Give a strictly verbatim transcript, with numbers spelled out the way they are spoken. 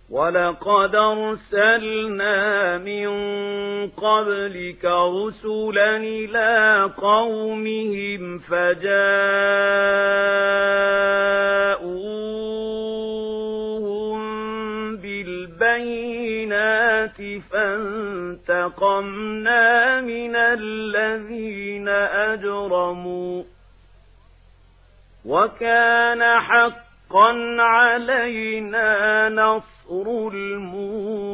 وَلَقَدْ أَرْسَلْنَا مِن قَبْلِكَ رُسُلًا إِلَىٰ قَوْمِهِمْ فَجَاءُوهُم بِالْبَيِّنَاتِ فَانتَقَمْنَا مِنَ الَّذِينَ أَجْرَمُوا وَكَانَ حَقًّا عَلَيْنَا نَصْرُ الْمُؤْمِنِينَ